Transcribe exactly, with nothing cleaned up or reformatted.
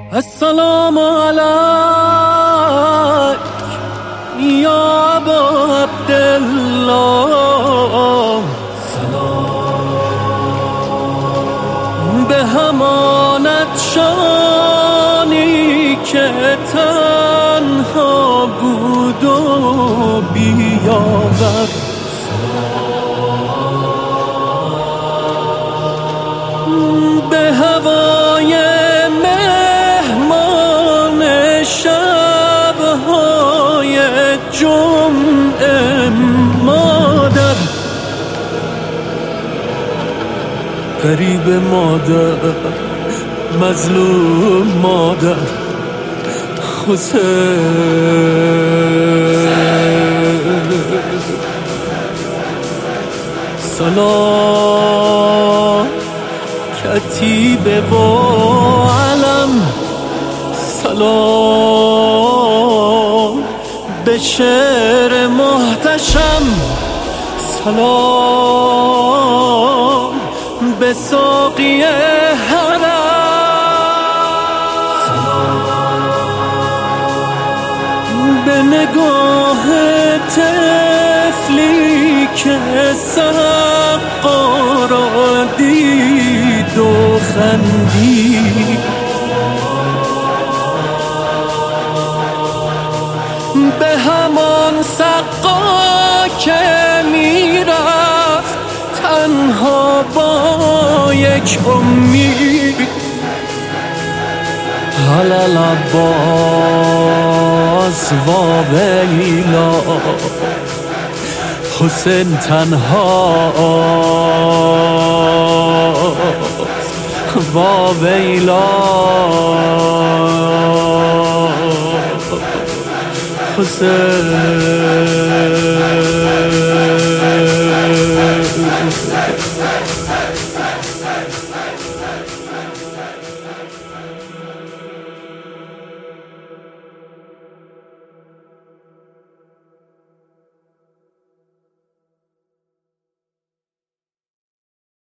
السلام علیک یا ابا عبدالله، سلام به همانت شانی که تنها بود و بیاور. به هوای مهمان شبهای جمعه مادر، غریب مادر، مظلوم مادر، حسین سلام کتیبه و علم، سلام به شعر محتشم، سلام به ساقی حرم، به نگاه طفلی که سقا را دید و خندید، به همان سقا که میرفت تنها با یک امید. هلال عباس و ویلا، حسین تنها و ویلا، حسین